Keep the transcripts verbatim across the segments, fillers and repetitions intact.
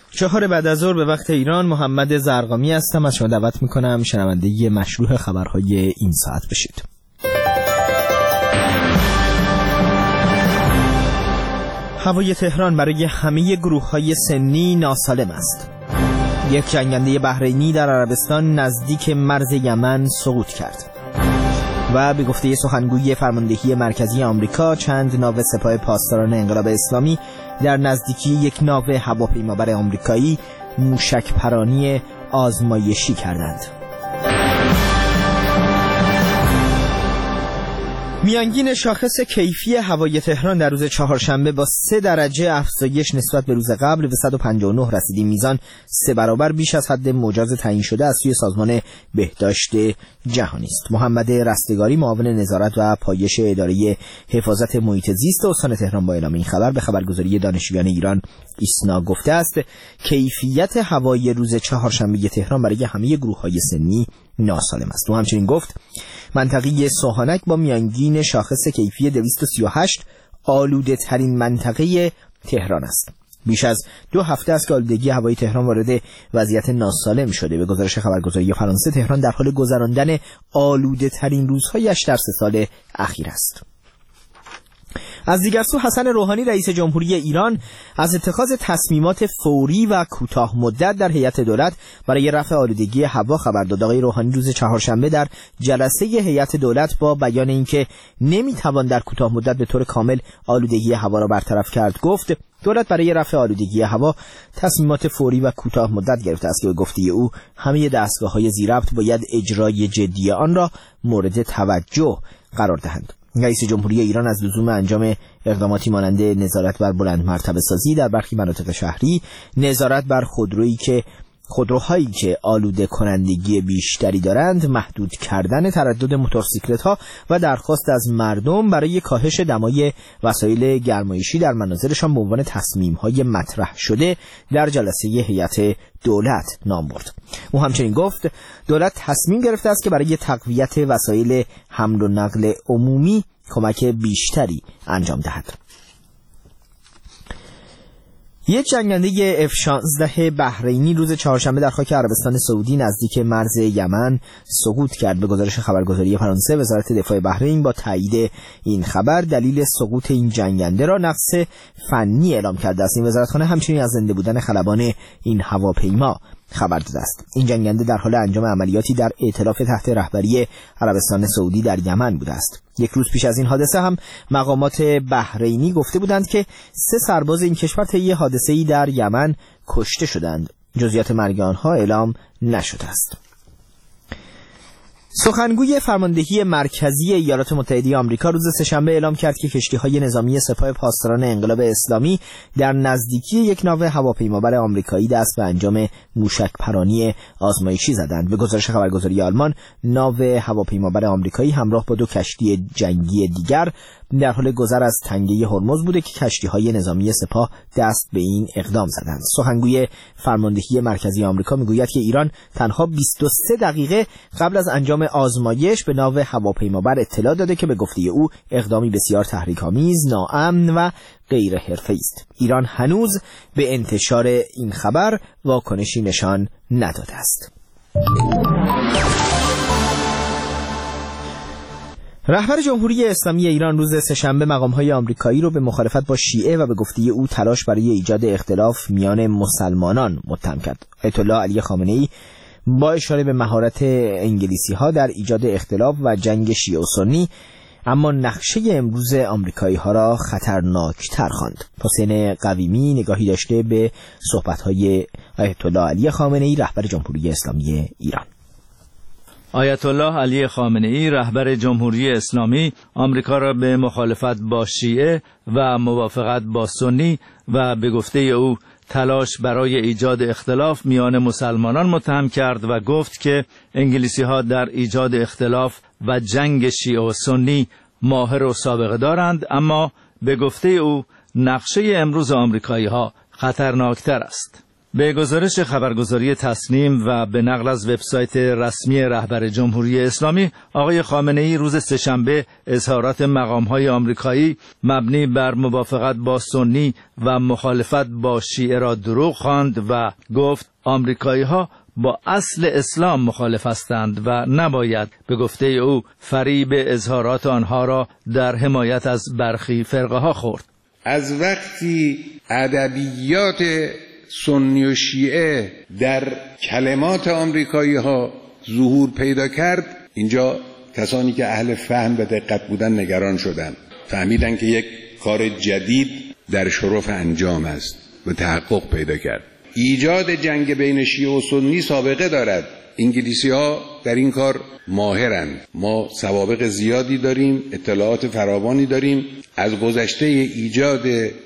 چهار بعد از ظهر به وقت ایران، محمد زرقامی هستم. از شما دعوت میکنم شنونده مشروع خبرهای این ساعت بشید. هوای تهران برای همه گروه‌های سنی ناسالم است. یک جنگنده بحرینی در عربستان نزدیک مرز یمن سقوط کرد. و به گفته سخنگوی فرماندهی مرکزی آمریکا، چند ناو سپاه پاسداران انقلاب اسلامی در نزدیکی یک ناو هواپیمابر آمریکایی موشک پرانی آزمایشی کردند. میانگین شاخص کیفی هوای تهران در روز چهارشنبه با سه درجه افزایش نسبت به روز قبل به صد و پنجاه و نه رسید. میزان سه برابر بیش از حد مجاز تعیین شده از سوی سازمان بهداشت جهانی است. محمد رستگاری، معاون نظارت و پایش اداره حفاظت محیط زیست استان تهران، با اعلام این خبر به خبرگزاری دانشجویان ایران ایسنا گفته است کیفیت هوای روز چهارشنبه تهران برای همه گروه‌های سنی ناسالم است. و همچنین گفت منطقه سوهانک با میانگین شاخص کیفی دویست و سی و هشت آلوده ترین منطقه تهران است. بیش از دو هفته است که آلودگی هوای تهران وارد وضعیت ناسالم شده. به گزارش خبرگزاری فرانسه، تهران در حال گذراندن آلوده ترین روزهایش در سه سال اخیر است. از دیگر سو، حسن روحانی رئیس جمهوری ایران از اتخاذ تصمیمات فوری و کوتاه مدت در هیئت دولت برای رفع آلودگی هوا خبر داد. آقای روحانی روز چهارشنبه در جلسه هیئت دولت با بیان اینکه نمیتوان در کوتاه مدت به طور کامل آلودگی هوا را برطرف کرد، گفت دولت برای رفع آلودگی هوا تصمیمات فوری و کوتاه مدت گرفته است که به گفته او همه دستگاه‌های ذی‌ربط باید اجرای جدی آن را مورد توجه قرار دهند. رئیس جمهوری ایران از لزوم انجام اقداماتی مانند نظارت بر بلند مرتبه سازی در برخی مناطق شهری، نظارت بر خودرویی که خودروهایی که آلوده کنندگی بیشتری دارند، محدود کردن تردد موتورسیکلت‌ها و درخواست از مردم برای کاهش دمای وسایل گرمایشی در منازلشان به عنوان تصمیم‌های مطرح شده در جلسه هیئت دولت نام برد. او همچنین گفت دولت تصمیم گرفته است که برای تقویت وسایل حمل و نقل عمومی کمک بیشتری انجام دهد. یک جنگنده اف شانزده بحرینی روز چهارشنبه در خاک عربستان سعودی نزدیک مرز یمن سقوط کرد. به گزارش خبرگزاری فرانسه، وزارت دفاع بحرین با تایید این خبر دلیل سقوط این جنگنده را نقص فنی اعلام کرده است. این وزارتخانه همچنین از زنده بودن خلبان این هواپیما خبر داده است. این جنگنده در حال انجام عملیاتی در ائتلاف تحت رهبری عربستان سعودی در یمن بوده است. یک روز پیش از این حادثه هم مقامات بحرینی گفته بودند که سه سرباز این کشور طی حادثه‌ای در یمن کشته شدند. جزئیات مرگ آنها اعلام نشده است. سخنگوی فرماندهی مرکزی ایالات متحده آمریکا روز سه‌شنبه اعلام کرد که کشتی‌های نظامی سپاه پاسداران انقلاب اسلامی در نزدیکی یک ناو هواپیمابر آمریکایی دست به انجام موشک پرانی آزمایشی زدند. به گزارش خبرگزاری آلمان، ناو هواپیمابر آمریکایی همراه با دو کشتی جنگی دیگر در حال گذر از تنگه هرمز بوده که کشتی‌های نظامی سپاه دست به این اقدام زدند. سخنگوی فرماندهی مرکزی آمریکا میگوید که ایران تنها بیست و سه دقیقه قبل از انجام آزمایش به ناو هواپیمابر اطلاع داده که به گفته او اقدامی بسیار تحریک‌آمیز، ناامن و غیر حرفه‌ای است. ایران هنوز به انتشار این خبر واکنشی نشان نداده است. رهبر جمهوری اسلامی ایران روز سه‌شنبه مقام‌های آمریکایی رو به مخالفت با شیعه و به گفته او تلاش برای ایجاد اختلاف میان مسلمانان متهم کرد. آیت الله علی خامنه‌ای با اشاره به مهارت انگلیسی‌ها در ایجاد اختلاف و جنگ شیعه و سنی، اما نقشه امروز آمریکایی‌ها را خطرناک‌تر خواند. حسین قویمی نگاهی داشته به صحبت‌های آیت الله علی خامنه‌ای، رهبر جمهوری اسلامی ایران. آیت الله علی خامنه‌ای رهبر جمهوری اسلامی آمریکا را به مخالفت با شیعه و موافقت با سنی و به گفته او تلاش برای ایجاد اختلاف میان مسلمانان متهم کرد و گفت که انگلیسی‌ها در ایجاد اختلاف و جنگ شیعه و سنی ماهر و سابقه دارند، اما به گفته او نقشه امروز آمریکایی‌ها خطرناکتر است. به گزارش خبرگزاری تسنیم و به نقل از وبسایت رسمی رهبر جمهوری اسلامی، آقای خامنه‌ای روز سه‌شنبه اظهارات مقام‌های آمریکایی مبنی بر موافقت با سنی و مخالفت با شیعه را دروغ خواند و گفت آمریکایی‌ها با اصل اسلام مخالف هستند و نباید به گفته او فریب اظهارات آنها را در حمایت از برخی فرقه ها خورد. از وقتی ادبیات سنی و شیعه در کلمات آمریکایی ها ظهور پیدا کرد، اینجا کسانی که اهل فهم و دقت بودن نگران شدند، فهمیدن که یک کار جدید در شرف انجام است و تحقق پیدا کرد. ایجاد جنگ بین شیعه و سنی سابقه دارد. انگلیسی ها در این کار ماهرند. ما سوابق زیادی داریم، اطلاعات فراوانی داریم از گذشته ایجاد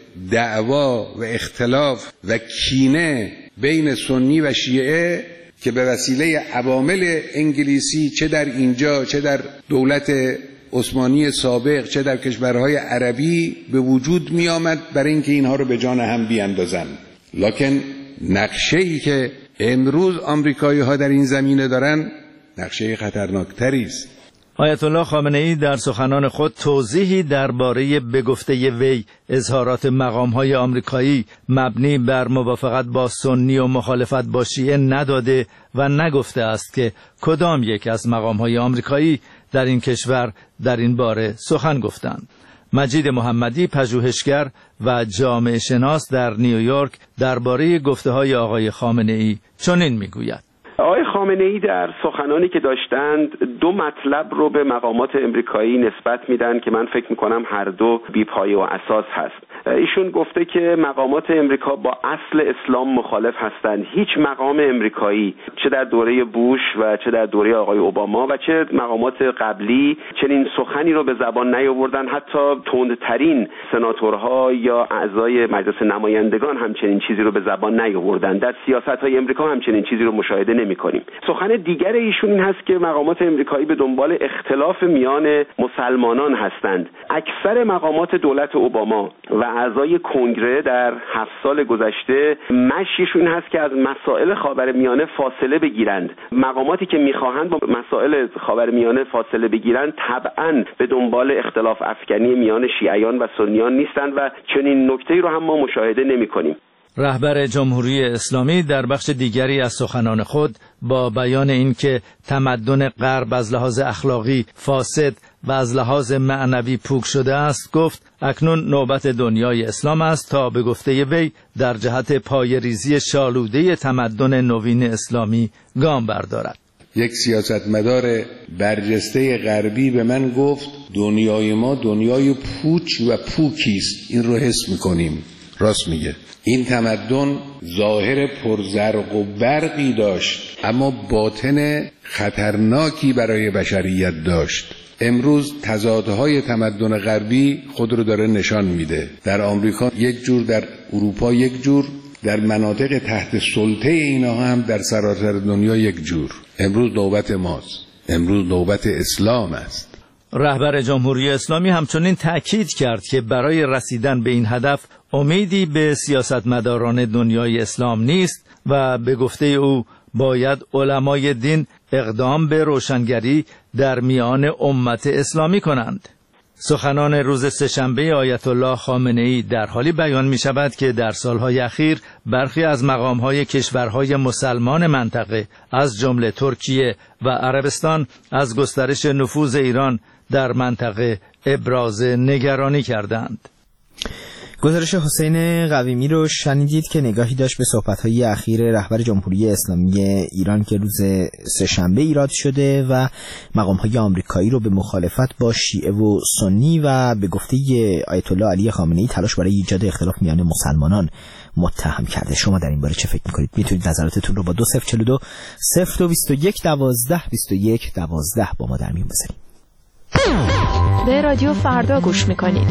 دعوا و اختلاف و کینه بین سنی و شیعه که به وسیله عوامل انگلیسی چه در اینجا چه در دولت عثمانی سابق چه در کشورهای عربی به وجود می آمد برای اینکه اینها رو به جان هم بیاندازند. لکن نقشه‌ای که امروز آمریکایی ها در این زمینه دارن نقشه خطرناکتری است. آیت الله خامنه‌ای در سخنان خود توضیحی درباره به گفته وی اظهارات مقام‌های آمریکایی مبنی بر موافقت با سنی و مخالفت با شیعه نداده و نگفته است که کدام یک از مقام‌های آمریکایی در این کشور در این باره سخن گفتند. مجید محمدی، پژوهشگر و جامعه شناس در نیویورک، درباره گفته‌های آقای خامنه‌ای چنین میگوید: آقای خامنه‌ای در سخنانی که داشتند دو مطلب رو به مقامات امریکایی نسبت میدن که من فکر میکنم هر دو بی‌پایه و اساس هست. ایشون گفته که مقامات امریکا با اصل اسلام مخالف هستند. هیچ مقام امریکایی چه در دوره بوش و چه در دوره آقای اوباما و چه مقامات قبلی چنین سخنی رو به زبان نیاوردن. حتی تندترین سناتورها یا اعضای مجلس نمایندگان همچنین چیزی رو به زبان نیاوردن. در سیاست‌های امریکا همچنین چیزی رو مشاهده نمی‌کنیم. سخن دیگر ایشون این هست که مقامات امریکایی به دنبال اختلاف میان مسلمانان هستند. اکثر مقامات دولت اوباما و اعضای کنگره در هفت سال گذشته مشیشون هست که از مسائل خاورمیانه فاصله بگیرند. مقاماتی که میخواهند با مسائل خاورمیانه فاصله بگیرند طبعاً به دنبال اختلاف افکنی میان شیعیان و سنیان نیستند و چنین نکته‌ای رو هم ما مشاهده نمی‌کنیم. رهبر جمهوری اسلامی در بخش دیگری از سخنان خود با بیان اینکه تمدن غرب از لحاظ اخلاقی فاسد و از لحاظ معنوی پوک شده است گفت اکنون نوبت دنیای اسلام است تا به گفته وی در جهت پایه‌ریزی شالوده تمدن نوین اسلامی گام بردارد. یک سیاستمدار برجسته غربی به من گفت دنیای ما دنیای پوچ و پوکی است. این رو حس می‌کنیم. راست میگه. این تمدن ظاهر پرزرق و برقی داشت اما باطن خطرناکی برای بشریت داشت. امروز تضادهای تمدن غربی خود رو داره نشان میده. در آمریکا یک جور، در اروپا یک جور، در مناطق تحت سلطه اینا هم در سراسر دنیا یک جور. امروز نوبت ماست. امروز نوبت اسلام است. رهبر جمهوری اسلامی همچنین تأکید کرد که برای رسیدن به این هدف امیدی به سیاستمداران دنیای اسلام نیست و به گفته او باید علمای دین اقدام به روشنگری در میان امت اسلامی کنند. سخنان روز سه‌شنبه آیت الله خامنه‌ای در حالی بیان می شود که در سالهای اخیر برخی از مقامهای کشورهای مسلمان منطقه از جمله ترکیه و عربستان از گسترش نفوذ ایران در منطقه ابراز نگرانی کردند. گزارش حسین قویمی رو شنیدید که نگاهی داشت به صحبت‌های اخیر رهبر جمهوری اسلامی ایران که روز سه‌شنبه ایراد شده و مقام‌های آمریکایی رو به مخالفت با شیعه و سنی و به گفته آیت الله علی خامنه‌ای تلاش برای ایجاد اختلاف میان مسلمانان متهم کرده. شما در این باره چه فکر می‌کنید؟ میتونید نظراتتون رو با دو صفر چهل و دو صفر دو بیست و یک دوازده بیست و یک دوازده با ما در میون بذارید. به رادیو فردا گوش می‌کنید.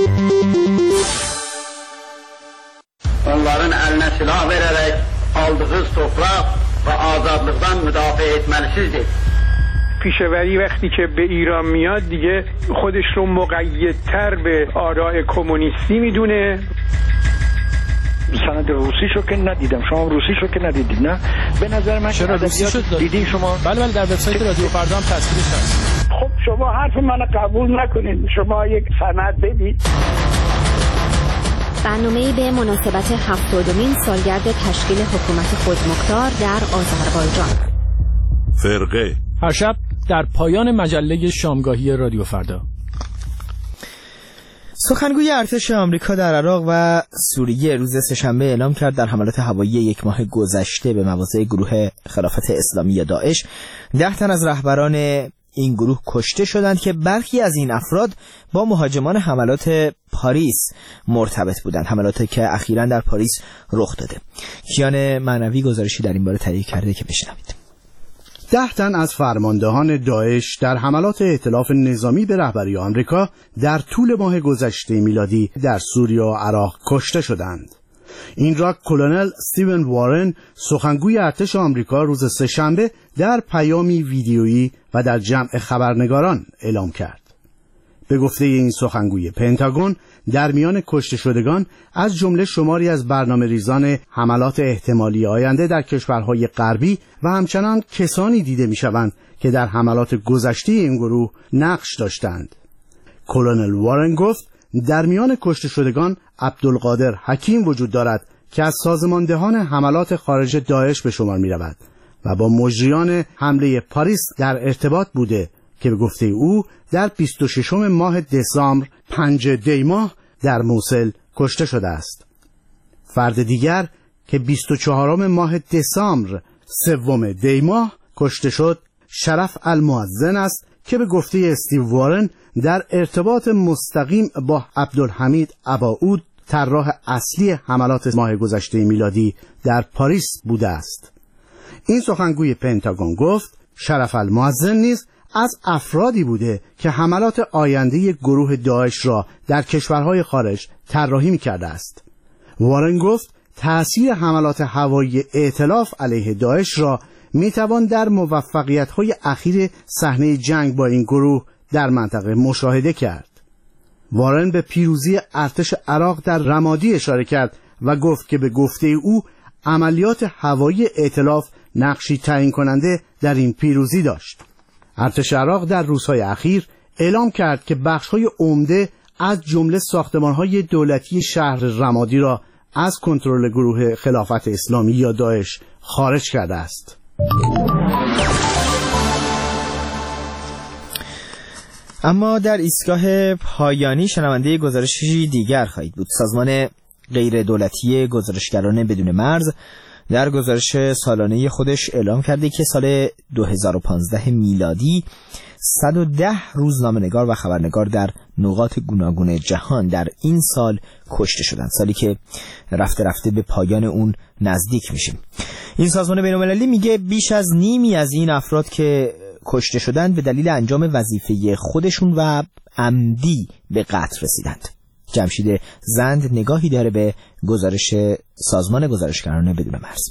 Onların eline silah vererek aldığı toprak ve azadlıktan müdafaa etmelisizdir. پیشوری وقتی که به ایران میاد دیگه خودش رو مقیدتر به آراء کمونیستی میدونه. سند روسی شو که ندیدم، شما روسی شو که ندیدید. نه به نظر من چرا روسی شد دیدین شما؟ بله بله در وبسایت رادیو فردا هم تصویرش هست. خب شما حرف منو قبول نکنید، شما یک سند بدید. برنامه‌ای به مناسبت هفتادمین سالگرد تشکیل حکومت خودمختار در آذربایجان. فرقه هر شب در پایان مجله شامگاهی رادیو فردا. سخنگوی ارتش آمریکا در عراق و سوریه روز سه‌شنبه اعلام کرد در حملات هوایی یک ماه گذشته به مواضع گروه خلافت اسلامی یا داعش ده تن از رهبران این گروه کشته شدند که برخی از این افراد با مهاجمان حملات پاریس مرتبط بودند، حملاتی که اخیراً در پاریس رخ داده. کیان معنوی گزارشی در این باره تهیه کرده که بشنوید. ده تن از فرماندهان داعش در حملات ائتلاف نظامی به رهبری آمریکا در طول ماه گذشته میلادی در سوریه و عراق کشته شدند. این را کلونل استیون وارن، سخنگوی ارتش آمریکا، روز سه‌شنبه در پیامی ویدیویی و در جمع خبرنگاران اعلام کرد. به گفته این سخنگوی پنتاگون، در میان کشته شدگان از جمله شماری از برنامه‌ریزان حملات احتمالی آینده در کشورهای غربی و همچنان کسانی دیده می‌شوند که در حملات گذشته این گروه نقش داشتند. کلونل وارن گفت در میان کشته شدگان عبدالقادر حکیم وجود دارد که از سازماندهان حملات خارج داعش به شمار می‌رود و با مجریان حمله پاریس در ارتباط بوده که به گفته او در بیست و ششم ماه دسامبر پنج دی ماه در موصل کشته شده است. فرد دیگر که بیست و چهارم ماه دسامبر سوم دی ماه کشته شد شرف المؤذن است که به گفته استیو وارن در ارتباط مستقیم با عبدالحمید اباعود طراح اصلی حملات ماه گذشته میلادی در پاریس بوده است. این سخنگوی پنتاگون گفت شرف المؤذن نیز از افرادی بوده که حملات آینده گروه داعش را در کشورهای خارج طراحی می‌کرده است. وارن گفت تأثیر حملات هوایی ائتلاف علیه داعش را میتوان در موفقیت‌های اخیر صحنه جنگ با این گروه در منطقه مشاهده کرد. وارن به پیروزی ارتش عراق در رمادی اشاره کرد و گفت که به گفته او عملیات هوایی ائتلاف نقشی تعیین کننده در این پیروزی داشت. ارتش عراق در روزهای اخیر اعلام کرد که بخش‌های عمده از جمله ساختمان‌های دولتی شهر رمادی را از کنترل گروه خلافت اسلامی یا داعش خارج کرده است. اما در ایستگاه پایانی شنونده گزارشی دیگر خواهید بود. سازمان غیر دولتی گزارشگران بدون مرز در گزارش سالانه خودش اعلام کرده که سال دو هزار و پانزده میلادی صد و ده روزنامه‌نگار و خبرنگار در نقاط گوناگون جهان در این سال کشته شدند، سالی که رفته رفته به پایان اون نزدیک میشیم. این سازمان بین‌المللی میگه بیش از نیمی از این افراد که کشته شدند به دلیل انجام وظیفه خودشون و عمدی به قتل رسیدند. جمشید زند نگاهی داره به گزارش سازمان گزارشگران بدون مرز.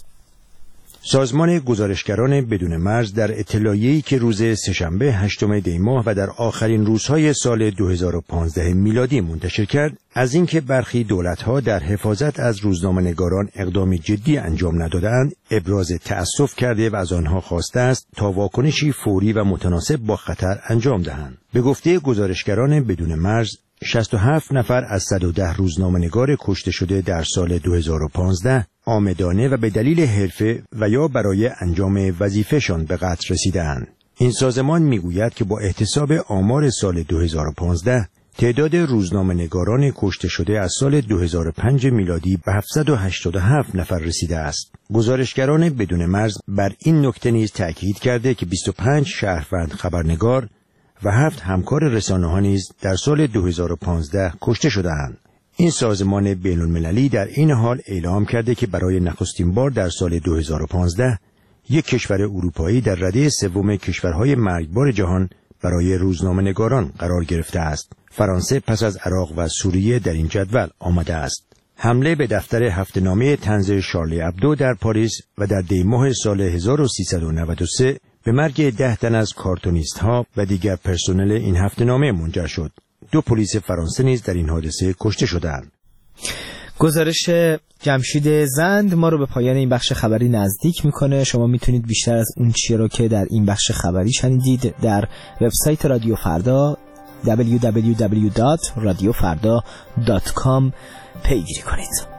سازمان گزارشگران بدون مرز در اطلاعیه‌ای که روز سه‌شنبه هشتم دی ماه و در آخرین روزهای سال دو هزار و پانزده میلادی منتشر کرد، از اینکه برخی دولت‌ها در حفاظت از روزنامه‌نگاران اقدامی جدی انجام ندادند، ابراز تأسف کرده و از آنها خواسته است تا واکنشی فوری و متناسب با خطر انجام دهند. به گفته گزارشگران بدون مرز، شصت و هفت نفر از صد و ده روزنامه‌نگار کشته شده در سال دو هزار و پانزده عامدانه و به دلیل حرفه و یا برای انجام وظیفه‌شان به قتل رسیدند. این سازمان میگوید که با احتساب آمار سال دو هزار و پانزده تعداد روزنامه‌نگاران کشته شده از سال دو هزار و پنج میلادی به هفتصد و هشتاد و هفت نفر رسیده است. گزارشگران بدون مرز بر این نکته نیز تأکید کرده که بیست و پنج شهروند خبرنگار و هفت همکار رسانه‌ها نیز در سال دو هزار و پانزده کشته شده‌اند. این سازمان بین‌المللی در این حال اعلام کرده که برای نخستین بار در سال دو هزار و پانزده یک کشور اروپایی در رده سوم کشورهای مرگبار جهان برای روزنامه‌نگاران قرار گرفته است. فرانسه پس از عراق و سوریه در این جدول آمده است. حمله به دفتر هفته‌نامه طنز شارلی ابدو در پاریس و در دی ماه سال هزار و سیصد و نود و سه به مرگ ده تن از کارتونیست‌ها و دیگر پرسنل این هفته‌نامه منجر شد. دو پلیس فرانسه نیز در این حادثه کشته شدند. گزارش جمشید زند ما رو به پایان این بخش خبری نزدیک میکنه. شما میتونید بیشتر از اون چیزی رو که در این بخش خبری شنیدید در وبسایت رادیو فردا دبلیو دبلیو دبلیو دات رادیو فردا دات کام پیگیری کنید.